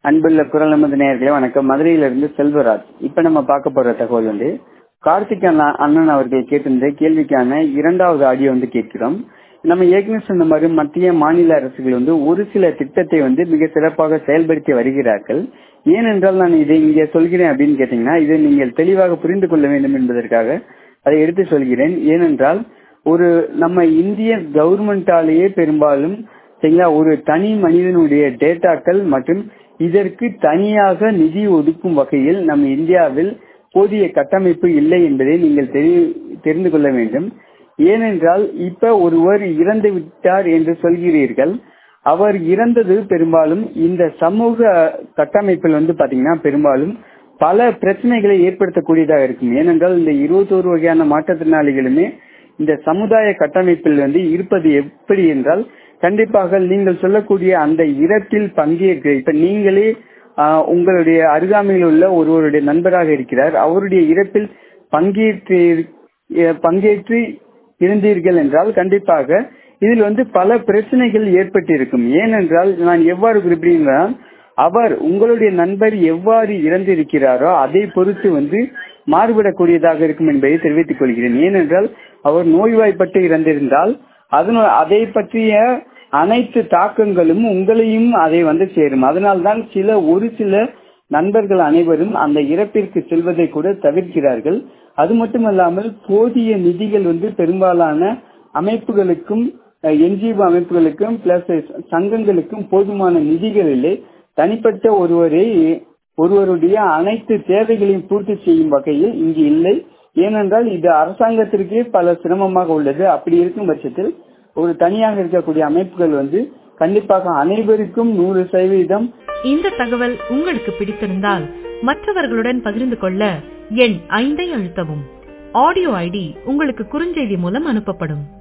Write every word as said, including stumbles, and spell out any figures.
அன்புள்ள குரல் நமது நேயர்களே வணக்கம். மதுரையிலிருந்து செல்வராஜ். இப்ப நம்ம பார்க்க போற தகவல் வந்து கார்த்திக் அண்ணா அண்ணன் அவர்கள் கேட்டிருந்த கேள்விக்கான இரண்டாவது ஆடியோ வந்து கேட்கிறோம். நம்ம ஏற்கனவே சொன்ன மாதிரி மத்திய மாநில அரசுகள் வந்து ஒரு சில திட்டத்தை வந்து மிக சிறப்பாக செயல்படுத்தி வருகிறார்கள். ஏனென்றால் நான் இதை இங்கே சொல்கிறேன் அப்படின்னு கேட்டீங்கன்னா இதை நீங்கள் தெளிவாக புரிந்து கொள்ள வேண்டும் என்பதற்காக அதை எடுத்து சொல்கிறேன். ஏனென்றால் ஒரு நம்ம இந்திய கவர்மெண்டாலேயே பெரும்பாலும் சரிங்களா ஒரு தனி மனிதனுடைய டேட்டாக்கள் மற்றும் இதற்கு தனியாக நிதி ஒதுக்கும் வகையில் நம் இந்தியாவில் போதிய கட்டமைப்பு இல்லை என்பதை நீங்கள் தெரிந்து கொள்ள வேண்டும். ஏனென்றால் இப்ப ஒருவர் இறந்து விட்டார் என்று சொல்கிறீர்கள். அவர் இறந்தது பெரும்பாலும் இந்த சமூக கட்டமைப்பில் வந்து பாத்தீங்கன்னா பெரும்பாலும் பல பிரச்சனைகளை ஏற்படுத்தக்கூடியதாக இருக்கும். ஏனென்றால் இந்த இருபத்தோரு வகையான மாற்றுத்திறனாளிகளுமே இந்த சமுதாய கட்டமைப்பில் வந்து இருப்பது எப்படி என்றால் கண்டிப்பாக நீங்கள் சொல்லக்கூடிய அந்த இறப்பில் பங்கேற்க இப்ப நீங்களே உங்களுடைய அருகாமையில் உள்ள ஒருவருடைய நண்பராக இருக்கிறார். அவருடைய இறப்பில் பங்கேற்று பங்கேற்று இருந்தீர்கள் என்றால் கண்டிப்பாக இதில் வந்து பல பிரச்சனைகள் ஏற்பட்டிருக்கும். ஏனென்றால் நான் எவ்வாறு குறிப்பிடுகிறேன், அவர் உங்களுடைய நண்பர் எவ்வாறு இறந்திருக்கிறாரோ அதை பொறுத்து வந்து மாறுபடக்கூடியதாக இருக்கும் என்பதை தெரிவித்துக் கொள்கிறேன். ஏனென்றால் அவர் நோய்வாய்ப்பட்டு இறந்திருந்தால் அதனால் அதை பற்றிய அனைத்து தாக்கங்களும் உங்களையும் அதை வந்து சேரும். அதனால்தான் சில ஒரு சில நண்பர்கள் அனைவரும் அந்த இறப்பிற்கு செல்வதை கூட தவிர்க்கிறார்கள். அது மட்டுமல்லாமல் போதிய நிதிகள் வந்து பெரும்பாலான அமைப்புகளுக்கும் என்ஜிஓ அமைப்புகளுக்கும் பிளஸ் சங்கங்களுக்கும் போதுமான நிதிகள் இல்லை. தனிப்பட்ட ஒருவரை ஒருவருடைய அனைத்து தேவைகளையும் பூர்த்தி செய்யும் வகையில் இங்கு இல்லை. ஏனென்றால் இது அரசாங்கத்திற்கே பல சிரமமாக உள்ளது. அப்படி இருக்கும் பட்சத்தில் ஒரு தனியாக இருக்கக்கூடிய அமைப்புகள் வந்து கண்டிப்பாக அனைவருக்கும் நூறு சதவீதம். இந்த தகவல் உங்களுக்கு பிடித்திருந்தால் மற்றவர்களுடன் பகிர்ந்து கொள்ள எண் ஐந்தை அழுத்தவும். ஆடியோ ஐடி உங்களுக்கு குறுஞ்செய்தி மூலம் அனுப்பப்படும்.